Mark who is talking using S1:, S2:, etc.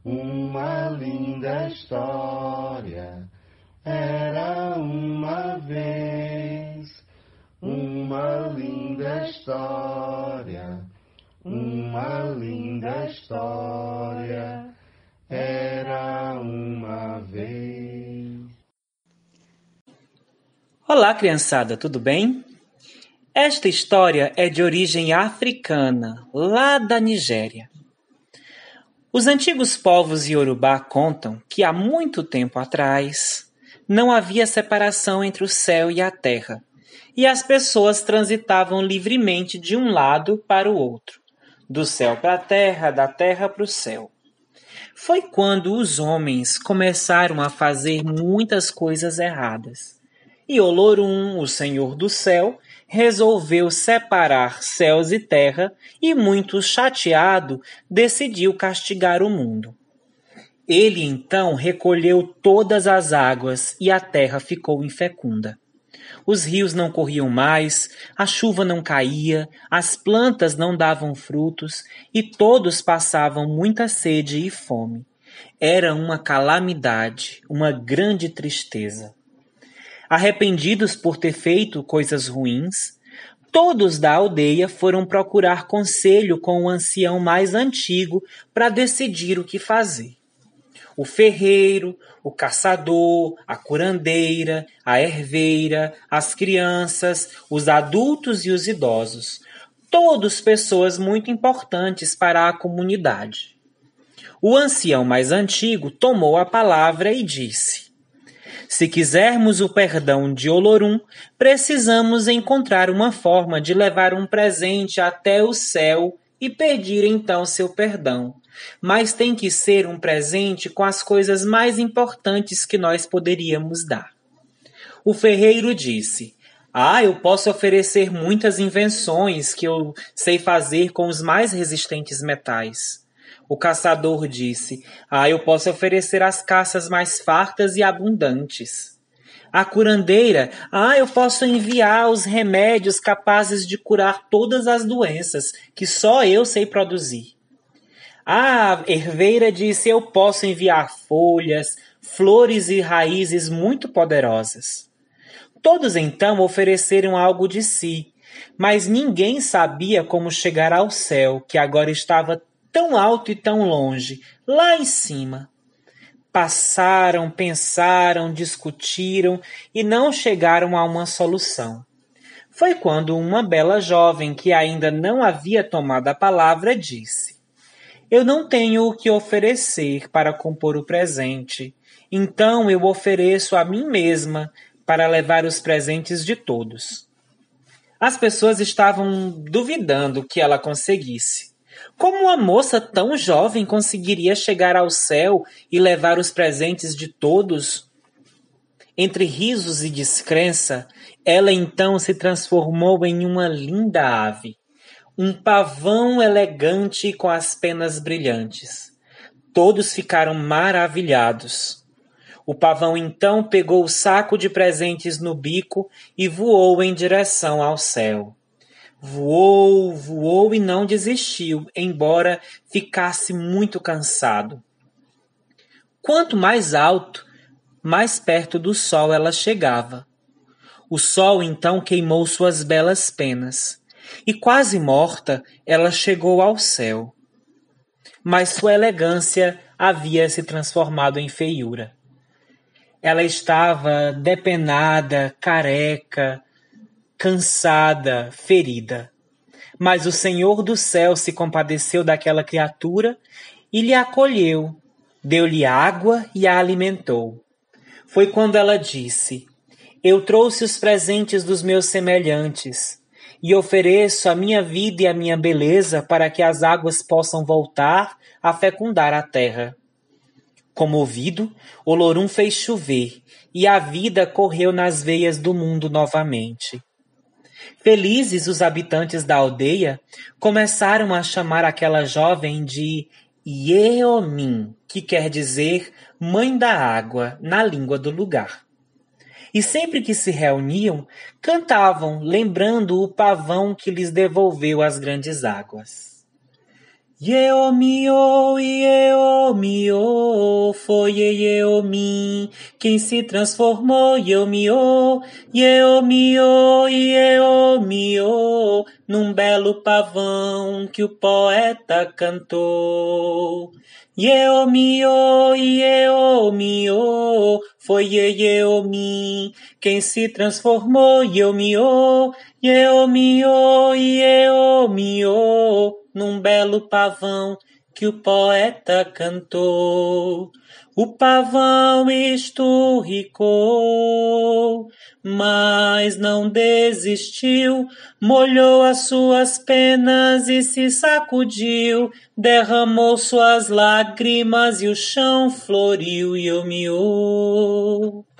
S1: uma linda história. Era uma vez uma linda história, uma linda história. Era uma vez.
S2: Olá, criançada, tudo bem? Esta história é de origem africana, lá da Nigéria. Os antigos povos Yorubá contam que há muito tempo atrás não havia separação entre o céu e a terra, e as pessoas transitavam livremente de um lado para o outro, do céu para a terra, da terra para o céu. Foi quando os homens começaram a fazer muitas coisas erradas, e Olorum, o Senhor do Céu, resolveu separar céus e terra e, muito chateado, decidiu castigar o mundo. Ele então recolheu todas as águas e a terra ficou infecunda. Os rios não corriam mais, a chuva não caía, as plantas não davam frutos e todos passavam muita sede e fome. Era uma calamidade, uma grande tristeza. Arrependidos por ter feito coisas ruins, todos da aldeia foram procurar conselho com o ancião mais antigo para decidir o que fazer. O ferreiro, o caçador, a curandeira, a herveira, as crianças, os adultos e os idosos, todos pessoas muito importantes para a comunidade. O ancião mais antigo tomou a palavra e disse: se quisermos o perdão de Olorum, precisamos encontrar uma forma de levar um presente até o céu e pedir então seu perdão. Mas tem que ser um presente com as coisas mais importantes que nós poderíamos dar. O ferreiro disse: eu posso oferecer muitas invenções que eu sei fazer com os mais resistentes metais. O caçador disse: eu posso oferecer as caças mais fartas e abundantes. A curandeira: eu posso enviar os remédios capazes de curar todas as doenças que só eu sei produzir. A herveira disse: eu posso enviar folhas, flores e raízes muito poderosas. Todos então ofereceram algo de si, mas ninguém sabia como chegar ao céu, que agora estava tão alto e tão longe, lá em cima. Passaram, pensaram, discutiram e não chegaram a uma solução. Foi quando uma bela jovem que ainda não havia tomado a palavra disse: eu não tenho o que oferecer para compor o presente, então eu ofereço a mim mesma para levar os presentes de todos. As pessoas estavam duvidando que ela conseguisse. Como uma moça tão jovem conseguiria chegar ao céu e levar os presentes de todos? Entre risos e descrença, ela então se transformou em uma linda ave. Um pavão elegante com as penas brilhantes. Todos ficaram maravilhados. O pavão então pegou o saco de presentes no bico e voou em direção ao céu. Voou, voou e não desistiu, embora ficasse muito cansado. Quanto mais alto, mais perto do sol ela chegava. O sol então queimou suas belas penas. E quase morta, ela chegou ao céu. Mas sua elegância havia se transformado em feiura. Ela estava depenada, careca, cansada, ferida. Mas o Senhor do céu se compadeceu daquela criatura e lhe acolheu, deu-lhe água e a alimentou. Foi quando ela disse: eu trouxe os presentes dos meus semelhantes e ofereço a minha vida e a minha beleza para que as águas possam voltar a fecundar a terra. Comovido, Olorum fez chover e a vida correu nas veias do mundo novamente. Felizes, os habitantes da aldeia começaram a chamar aquela jovem de Yeomin, que quer dizer mãe da água na língua do lugar. E sempre que se reuniam, cantavam, lembrando o pavão que lhes devolveu as grandes águas. Yeomi, oh, Yeomi, Ieomiô, foi Ieomi quem se transformou, Ieomiô, Ieomiô, Ieomiô, num belo pavão que o poeta cantou. Ieomiô, Ieomiô, foi Ieomi quem se transformou, Ieomiô, Ieomiô, Ieomiô, num belo pavão que o poeta cantou. O pavão esturricou, mas não desistiu, molhou as suas penas e se sacudiu, derramou suas lágrimas e o chão floriu, Ieomiô.